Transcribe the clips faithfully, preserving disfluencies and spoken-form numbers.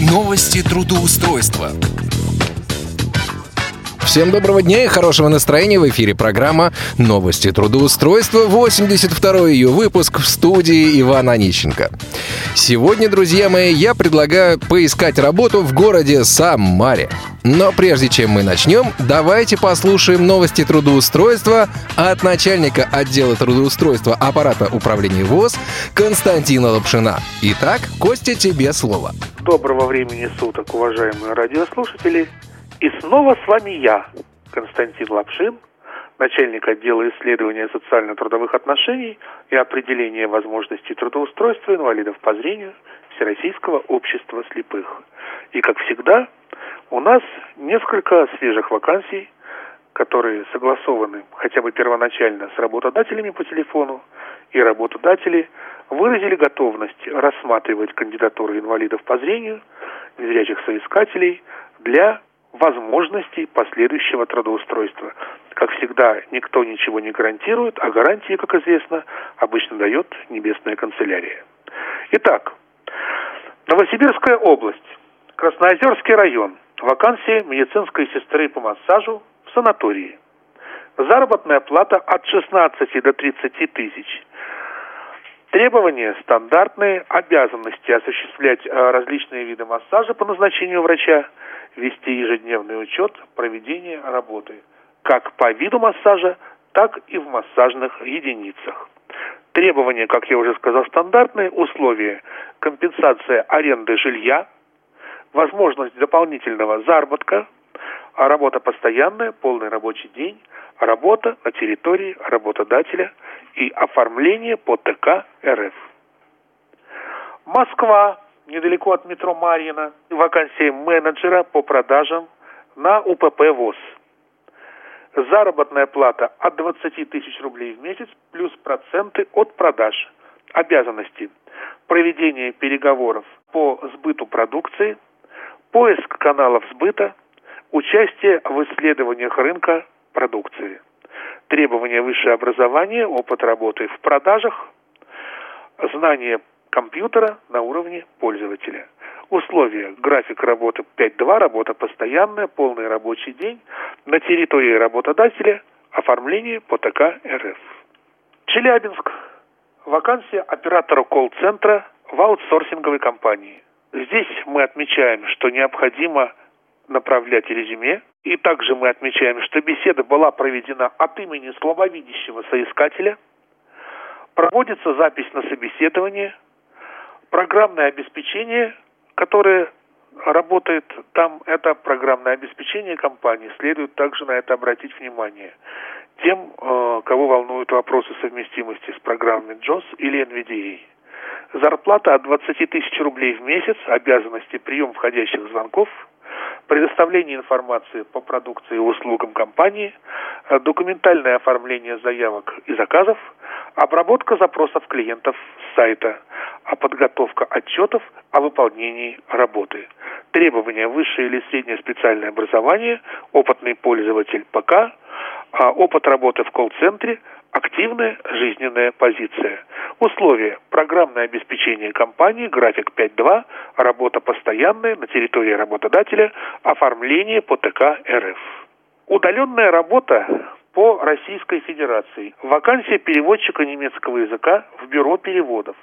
Новости трудоустройства. Всем доброго дня и хорошего настроения. В эфире программа «Новости трудоустройства», восемьдесят второй ее выпуск, в студии Иван Онищенко. Сегодня, друзья мои, я предлагаю поискать работу в городе Самаре. Но прежде чем мы начнем, давайте послушаем новости трудоустройства от начальника отдела трудоустройства аппарата управления ВОС Константина Лапшина. Итак, Костя, тебе слово. Доброго времени суток, уважаемые радиослушатели. И снова с вами я, Константин Лапшин, начальник отдела исследования социально-трудовых отношений и определения возможностей трудоустройства инвалидов по зрению Всероссийского общества слепых. И, как всегда, у нас несколько свежих вакансий, которые согласованы хотя бы первоначально с работодателями по телефону, и работодатели выразили готовность рассматривать кандидатуры инвалидов по зрению, незрячих соискателей для возможностей последующего трудоустройства. Как всегда, никто ничего не гарантирует, а гарантии, как известно, обычно дает Небесная канцелярия. Итак, Новосибирская область, Красноозерский район, вакансия медицинской сестры по массажу в санатории. Заработная плата от шестнадцати до тридцати тысяч. Требования стандартные, обязанности осуществлять различные виды массажа по назначению врача, вести ежедневный учет проведения работы, как по виду массажа, так и в массажных единицах. Требования, как я уже сказал, стандартные, условия: компенсация аренды жилья, возможность дополнительного заработка, работа постоянная, полный рабочий день, работа на территории работодателя и оформление по ТК РФ. Москва, недалеко от метро Марьино, вакансия менеджера по продажам на УПП ВОС. Заработная плата от двадцати тысяч рублей в месяц плюс проценты от продаж. Обязанности: проведение переговоров по сбыту продукции, поиск каналов сбыта, участие в исследованиях рынка продукции. Требования: высшее образование, опыт работы в продажах, знание компьютера на уровне пользователя. Условия: график работы пять два, работа постоянная, полный рабочий день, на территории работодателя, оформление по ТК РФ. Челябинск. Вакансия оператора колл-центра в аутсорсинговой компании. Здесь мы отмечаем, что необходимо направлять резюме, и также мы отмечаем, что беседа была проведена от имени слабовидящего соискателя, проводится запись на собеседование, программное обеспечение, которое работает там, это программное обеспечение компании, следует также на это обратить внимание тем, кого волнуют вопросы совместимости с программами джос или эн ви ди эй. Зарплата от двадцати тысяч рублей в месяц, обязанности: прием входящих звонков, предоставление информации по продукции и услугам компании, документальное оформление заявок и заказов, обработка запросов клиентов с сайта, а подготовка отчетов о выполнении работы. Требования: высшее или среднее специальное образование, опытный пользователь ПК, опыт работы в колл-центре, активная жизненная позиция. Условия: программное обеспечение компании, график пять два, работа постоянная на территории работодателя, оформление по ТК РФ. Удаленная работа по Российской Федерации. Вакансия переводчика немецкого языка в бюро переводов.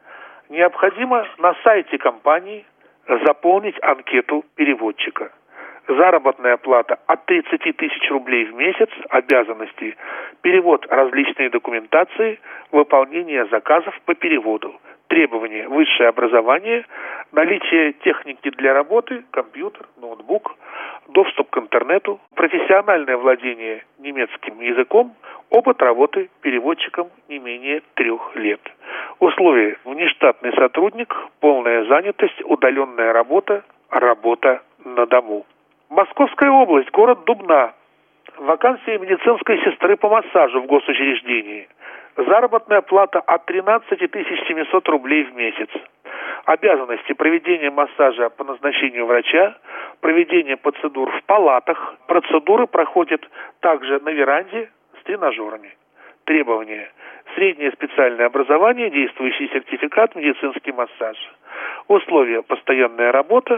Необходимо на сайте компании заполнить анкету переводчика. Заработная плата от тридцати тысяч рублей в месяц, обязанности: перевод различной документации, выполнение заказов по переводу. Требования: высшее образование, наличие техники для работы, компьютер, ноутбук, доступ к интернету, профессиональное владение немецким языком, опыт работы переводчиком не менее трех лет. Условия: внештатный сотрудник, полная занятость, удаленная работа, работа на дому. Московская область, город Дубна. Вакансия медицинской сестры по массажу в госучреждении. Заработная плата от тринадцати тысяч семисот рублей в месяц. Обязанности: проведение массажа по назначению врача, проведение процедур в палатах. Процедуры проходят также на веранде с тренажерами. Требования: среднее специальное образование, действующий сертификат, медицинский массаж. Условия: постоянная работа,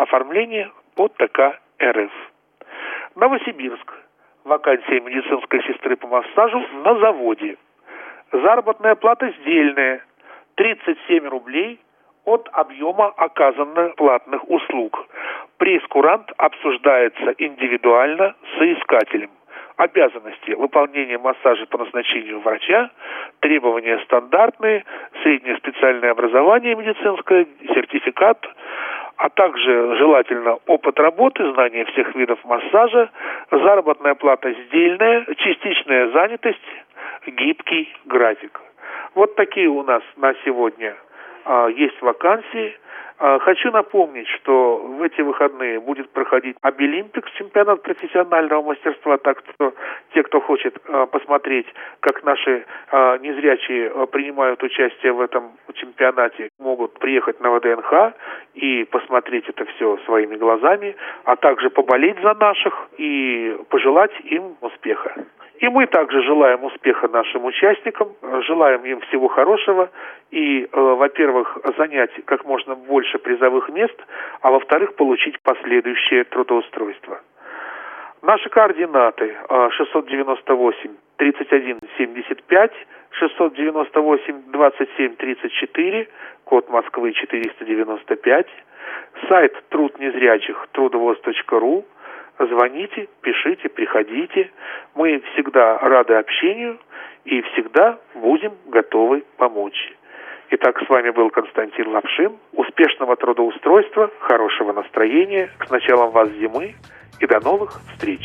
Оформление по ТК РФ. Новосибирск. Вакансия медицинской сестры по массажу на заводе. Заработная плата сдельная. тридцать семь рублей от объема оказанных платных услуг. Прейскурант обсуждается индивидуально с соискателем. Обязанности: выполнение массажа по назначению врача, требования стандартные, среднее специальное образование медицинское, сертификат, а также желательно опыт работы, знание всех видов массажа, заработная плата сдельная, частичная занятость, гибкий график. Вот такие у нас на сегодня а, есть вакансии. А, хочу напомнить, что в эти выходные будет проходить Обилимпикс, чемпионат профессионального мастерства, так что те, кто хочет а, посмотреть, как наши а, незрячие а, принимают участие в этом чемпионате, могут приехать на ВДНХ и посмотреть это все своими глазами, а также поболеть за наших и пожелать им успеха. И мы также желаем успеха нашим участникам, желаем им всего хорошего и, э, во-первых, занять как можно больше призовых мест, а во-вторых, получить последующее трудоустройство. Наши координаты э, шестьсот девяносто восемь тридцать один семьдесят пять, шестьсот девяносто восемь двадцать семь тридцать четыре, код Москвы четыреста девяносто пять, сайт труд незрячих трудовоз точка ру. Звоните, пишите, приходите. Мы всегда рады общению и всегда будем готовы помочь. Итак, с вами был Константин Лапшин. Успешного трудоустройства, хорошего настроения, с началом вас зимы и до новых встреч.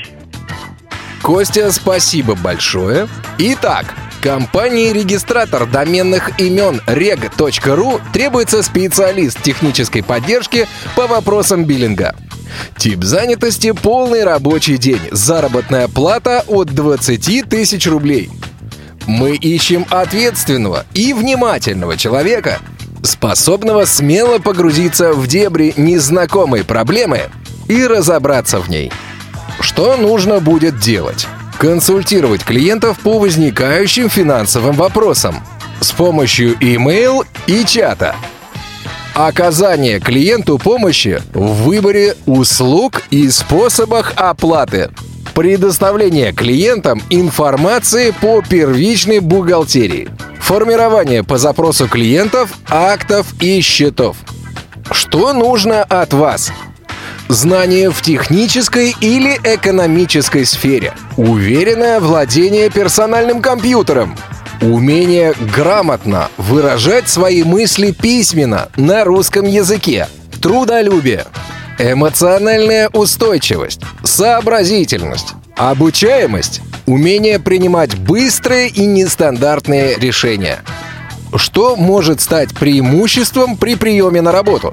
Костя, спасибо большое. Итак, компании-регистратор доменных имен рег точка ру требуется специалист технической поддержки по вопросам биллинга. Тип занятости – полный рабочий день. Заработная плата от двадцати тысяч рублей. Мы ищем ответственного и внимательного человека, способного смело погрузиться в дебри незнакомой проблемы и разобраться в ней. Что нужно будет делать? Консультировать клиентов по возникающим финансовым вопросам с помощью имейл и чата. Оказание клиенту помощи в выборе услуг и способах оплаты. Предоставление клиентам информации по первичной бухгалтерии. Формирование по запросу клиентов актов и счетов. Что нужно от вас? Знания в технической или экономической сфере. Уверенное владение персональным компьютером. Умение грамотно выражать свои мысли письменно на русском языке. Трудолюбие. Эмоциональная устойчивость. Сообразительность. Обучаемость. Умение принимать быстрые и нестандартные решения. Что может стать преимуществом при приеме на работу?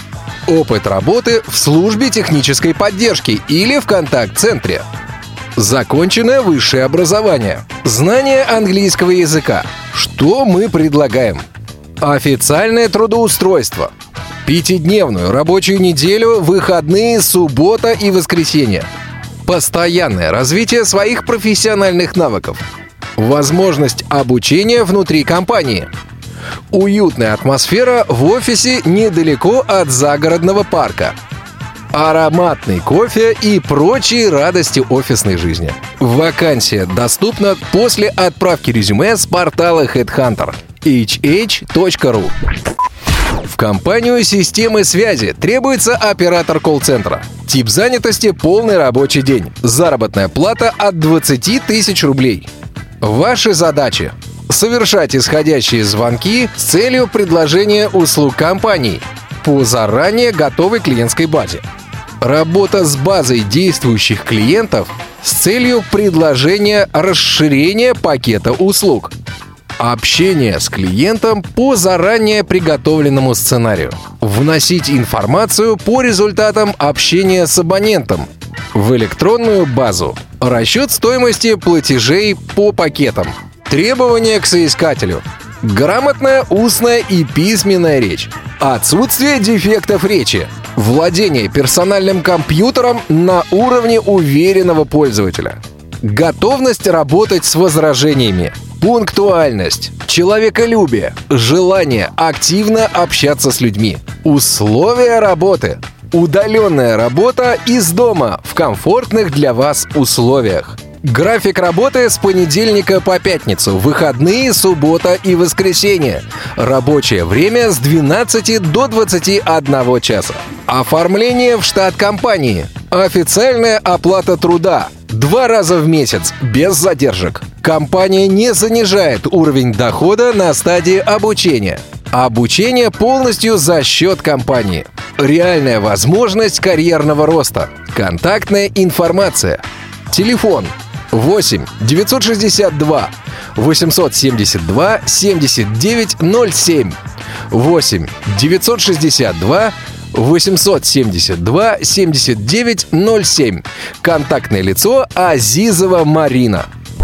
Опыт работы в службе технической поддержки или в контакт-центре. Законченное высшее образование. Знание английского языка. Что мы предлагаем? Официальное трудоустройство. Пятидневную рабочую неделю, выходные, суббота и воскресенье. Постоянное развитие своих профессиональных навыков. Возможность обучения внутри компании. Уютная атмосфера в офисе недалеко от загородного парка. Ароматный кофе и прочие радости офисной жизни. Вакансия доступна после отправки резюме с портала HeadHunter эйч эйч точка ру. В компанию системы связи требуется оператор колл-центра. Тип занятости – полный рабочий день. Заработная плата от двадцати тысяч рублей. Ваши задачи – совершать исходящие звонки с целью предложения услуг компании по заранее готовой клиентской базе. Работа с базой действующих клиентов с целью предложения расширения пакета услуг. Общение с клиентом по заранее приготовленному сценарию. Вносить информацию по результатам общения с абонентом в электронную базу. Расчет стоимости платежей по пакетам. Требования к соискателю. Грамотная устная и письменная речь. Отсутствие дефектов речи. Владение персональным компьютером на уровне уверенного пользователя. Готовность работать с возражениями. Пунктуальность, человеколюбие, желание активно общаться с людьми. Условия работы. Удаленная работа из дома в комфортных для вас условиях. График работы с понедельника по пятницу, выходные, суббота и воскресенье. Рабочее время с двенадцати до двадцати одного часа. Оформление в штат компании. Официальная оплата труда. Два раза в месяц, без задержек. Компания не занижает уровень дохода на стадии обучения. Обучение полностью за счет компании. Реальная возможность карьерного роста. Контактная информация. Телефон восемь девятьсот шестьдесят два восемьсот семьдесят два семьдесят девять ноль семь. восемь девятьсот шестьдесят два восемьсот семьдесят два семьдесят девять ноль семь. Контактное лицо Азизова Марина.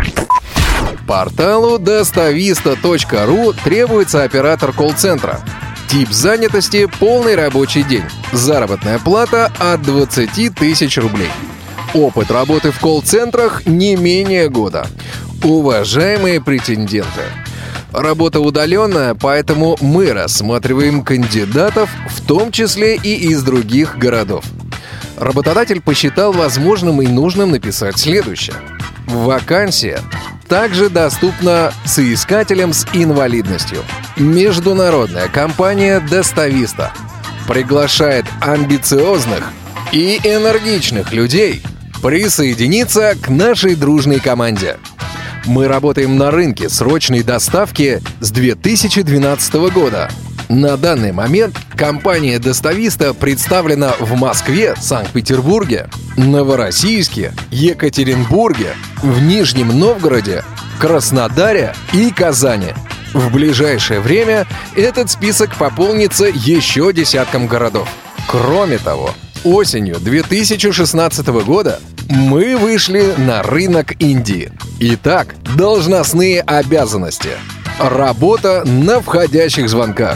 Порталу достависта точка ру требуется оператор колл-центра. Тип занятости – полный рабочий день. Заработная плата от двадцати тысяч рублей. Опыт работы в колл-центрах не менее года. Уважаемые претенденты, работа удаленная, поэтому мы рассматриваем кандидатов, в том числе и из других городов. Работодатель посчитал возможным и нужным написать следующее. Вакансия также доступна соискателям с инвалидностью. Международная компания «Достависта» приглашает амбициозных и энергичных людей присоединиться к нашей дружной команде. Мы работаем на рынке срочной доставки с две тысячи двенадцатого года. На данный момент компания «Достависта» представлена в Москве, Санкт-Петербурге, Новороссийске, Екатеринбурге, в Нижнем Новгороде, Краснодаре и Казани. В ближайшее время этот список пополнится еще десятком городов. Кроме того, осенью две тысячи шестнадцатого года мы вышли на рынок Индии. Итак, должностные обязанности. Работа на входящих звонках.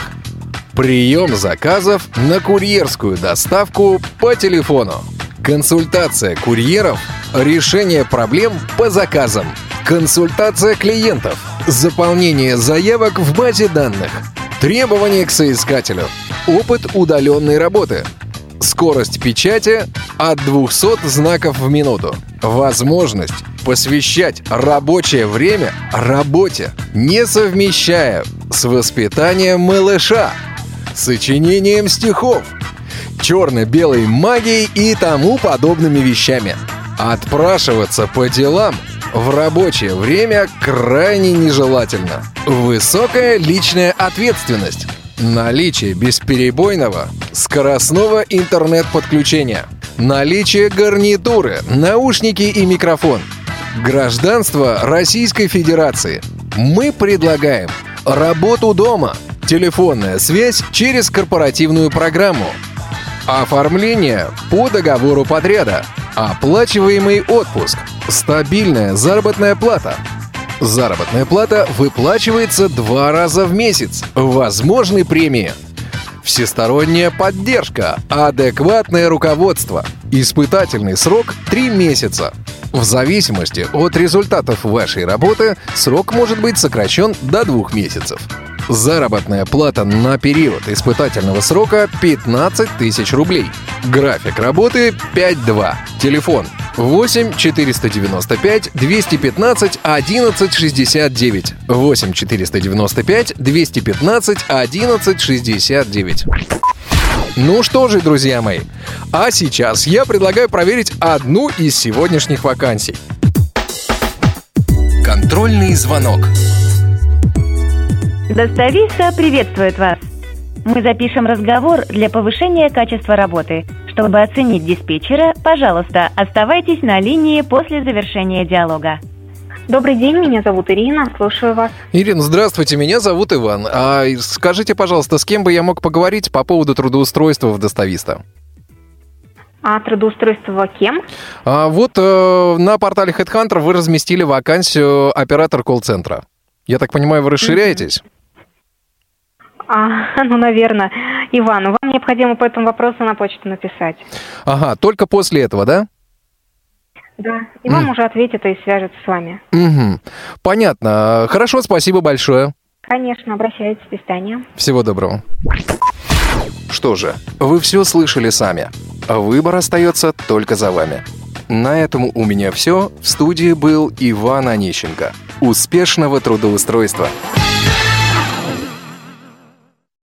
Прием заказов на курьерскую доставку по телефону. Консультация курьеров. Решение проблем по заказам. Консультация клиентов. Заполнение заявок в базе данных. Требования к соискателю. Опыт удаленной работы. Скорость печати от двухсот знаков в минуту. Возможность посвящать рабочее время работе, не совмещая с воспитанием малыша, сочинением стихов, черно-белой магией и тому подобными вещами. Отпрашиваться по делам в рабочее время крайне нежелательно. Высокая личная ответственность. Наличие бесперебойного скоростного интернет-подключения. Наличие гарнитуры, наушники и микрофон. Гражданство Российской Федерации. Мы предлагаем работу дома, телефонная связь через корпоративную программу, оформление по договору подряда, оплачиваемый отпуск, стабильная заработная плата. Заработная плата выплачивается два раза в месяц. Возможны премии. Всесторонняя поддержка. Адекватное руководство. Испытательный срок три месяца. В зависимости от результатов вашей работы срок может быть сокращен до двух месяцев. Заработная плата на период испытательного срока пятнадцать тысяч рублей. График работы пять два. Телефон восемь четыреста девяносто пять двести пятнадцать одиннадцать шестьдесят девять. восемь четыреста девяносто пять двести пятнадцать одиннадцать шестьдесят девять. Ну что же, друзья мои, а сейчас я предлагаю проверить одну из сегодняшних вакансий. Контрольный звонок. Достависта приветствует вас. Мы запишем разговор для повышения качества работы. Чтобы оценить диспетчера, пожалуйста, оставайтесь на линии после завершения диалога. Добрый день, меня зовут Ирина, слушаю вас. Ирина, здравствуйте, меня зовут Иван. А скажите, пожалуйста, с кем бы я мог поговорить по поводу трудоустройства в Достависта? А трудоустройство кем? А вот э, на портале HeadHunter вы разместили вакансию оператор колл-центра. Я так понимаю, вы расширяетесь? А, ну, наверное. Иван, вам необходимо по этому вопросу на почту написать. Ага, только после этого, да? Да, и вам mm. уже ответят и свяжутся с вами. Угу. Понятно. Хорошо, спасибо большое. Конечно, обращайтесь, до свидания. Всего доброго. Что же, вы все слышали сами. Выбор остается только за вами. На этом у меня все. В студии был Иван Онищенко. Успешного трудоустройства!